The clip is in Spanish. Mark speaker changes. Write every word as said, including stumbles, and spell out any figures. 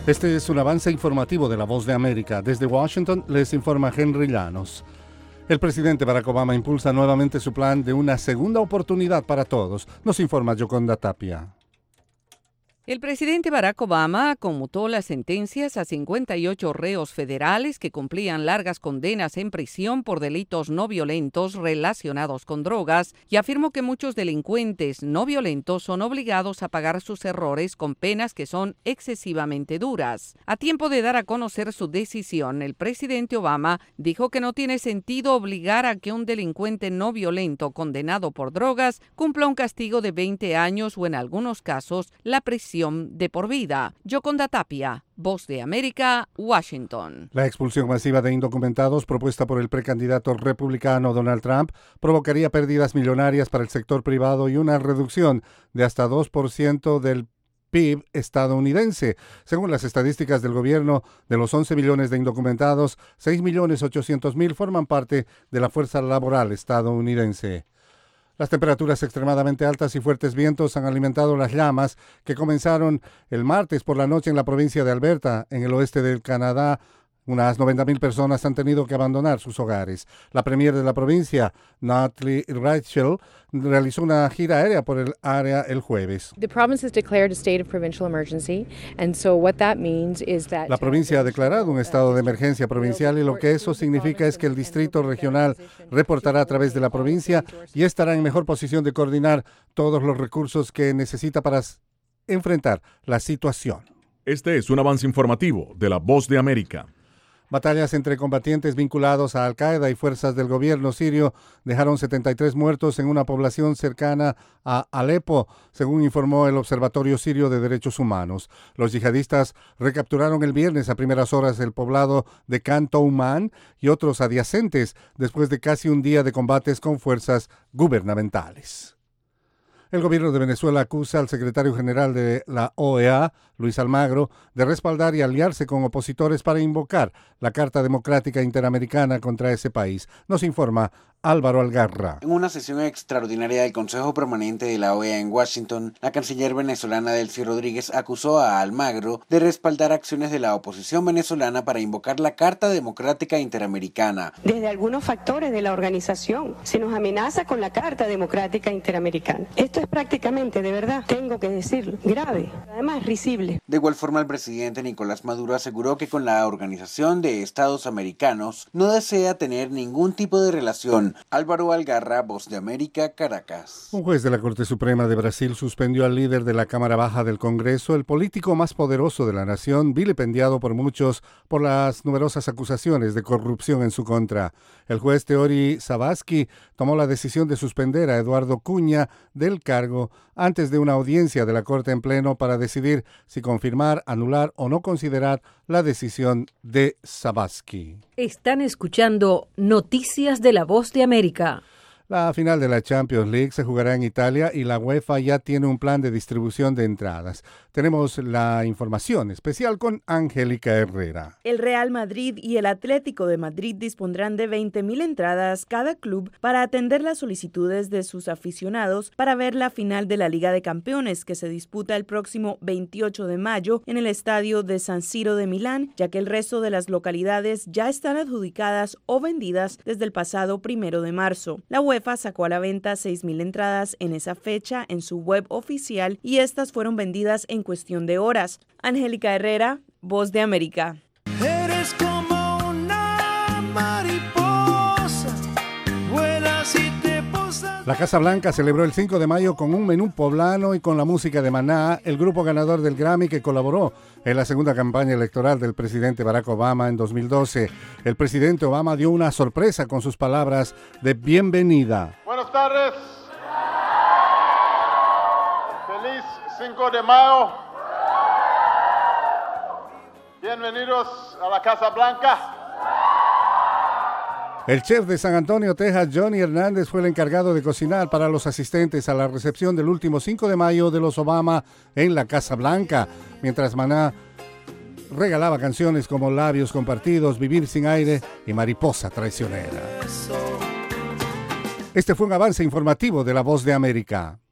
Speaker 1: Este es un avance informativo de La Voz de América. Desde Washington les informa Henry Llanos. El presidente Barack Obama impulsa nuevamente su plan de una segunda oportunidad para todos. Nos informa Yoconda Tapia.
Speaker 2: El presidente Barack Obama conmutó las sentencias a cincuenta y ocho reos federales que cumplían largas condenas en prisión por delitos no violentos relacionados con drogas y afirmó que muchos delincuentes no violentos son obligados a pagar sus errores con penas que son excesivamente duras. A tiempo de dar a conocer su decisión, el presidente Obama dijo que no tiene sentido obligar a que un delincuente no violento condenado por drogas cumpla un castigo de veinte años o en algunos casos la prisión de por vida. Yoconda Tapia, Voz de América, Washington.
Speaker 1: La expulsión masiva de indocumentados propuesta por el precandidato republicano Donald Trump provocaría pérdidas millonarias para el sector privado y una reducción de hasta dos por ciento del P I B estadounidense. Según las estadísticas del gobierno, de los once millones de indocumentados, seis millones ochocientos mil forman parte de la fuerza laboral estadounidense. Las temperaturas extremadamente altas y fuertes vientos han alimentado las llamas que comenzaron el martes por la noche en la provincia de Alberta, en el oeste del Canadá. Unas noventa mil personas han tenido que abandonar sus hogares. La premier de la provincia, Natalie Rachel, realizó una gira aérea por el área el jueves.
Speaker 3: The province has declared a state of provincial emergency, and so what that means is that
Speaker 1: La provincia ha declarado un estado de emergencia provincial y lo que eso significa es que el distrito regional reportará a través de la provincia y estará en mejor posición de coordinar todos los recursos que necesita para enfrentar la situación.
Speaker 4: Este es un avance informativo de La Voz de América.
Speaker 1: Batallas entre combatientes vinculados a Al-Qaeda y fuerzas del gobierno sirio dejaron setenta y tres muertos en una población cercana a Alepo, según informó el Observatorio Sirio de Derechos Humanos. Los yihadistas recapturaron el viernes a primeras horas el poblado de Khan Touman y otros adyacentes después de casi un día de combates con fuerzas gubernamentales. El gobierno de Venezuela acusa al secretario general de la O E A, Luis Almagro, de respaldar y aliarse con opositores para invocar la Carta Democrática Interamericana contra ese país. Nos informa Álvaro Algarra.
Speaker 5: En una sesión extraordinaria del Consejo Permanente de la O E A en Washington, la canciller venezolana Delcy Rodríguez acusó a Almagro de respaldar acciones de la oposición venezolana para invocar la Carta Democrática Interamericana.
Speaker 6: Desde algunos factores de la organización se nos amenaza con la Carta Democrática Interamericana. Esto es prácticamente, de verdad, tengo que decirlo, grave, además risible.
Speaker 5: De igual forma, el presidente Nicolás Maduro aseguró que con la Organización de Estados Americanos no desea tener ningún tipo de relación. Álvaro Algarra, Voz de América, Caracas.
Speaker 1: Un juez de la Corte Suprema de Brasil suspendió al líder de la Cámara Baja del Congreso, el político más poderoso de la nación, vilipendiado por muchos por las numerosas acusaciones de corrupción en su contra. El juez Teori Savasky tomó la decisión de suspender a Eduardo Cunha del cargo antes de una audiencia de la Corte en pleno para decidir si confirmar, anular o no considerar la decisión de Savasky.
Speaker 7: Están escuchando Noticias de La Voz de América.
Speaker 1: La final de la Champions League se jugará en Italia y la UEFA ya tiene un plan de distribución de entradas. Tenemos la información especial con Angélica Herrera.
Speaker 8: El Real Madrid y el Atlético de Madrid dispondrán de veinte mil entradas cada club para atender las solicitudes de sus aficionados para ver la final de la Liga de Campeones que se disputa el próximo veintiocho de mayo en el estadio de San Siro de Milán, ya que el resto de las localidades ya están adjudicadas o vendidas desde el pasado primero de marzo. La UEFA sacó a la venta seis mil entradas en esa fecha en su web oficial y estas fueron vendidas en cuestión de horas. Angélica Herrera, Voz de América.
Speaker 9: Eres como una mariposa, vuelas y te posas.
Speaker 1: La Casa Blanca celebró el cinco de mayo con un menú poblano y con la música de Maná, el grupo ganador del Grammy que colaboró en la segunda campaña electoral del presidente Barack Obama en dos mil doce. El presidente Obama dio una sorpresa con sus palabras de bienvenida.
Speaker 10: Buenas tardes. Feliz cinco de mayo. Bienvenidos a la Casa Blanca.
Speaker 1: El chef de San Antonio, Texas, Johnny Hernández, fue el encargado de cocinar para los asistentes a la recepción del último cinco de mayo de los Obama en la Casa Blanca, mientras Maná regalaba canciones como Labios Compartidos, Vivir sin Aire y Mariposa Traicionera. Este fue un avance informativo de La Voz de América.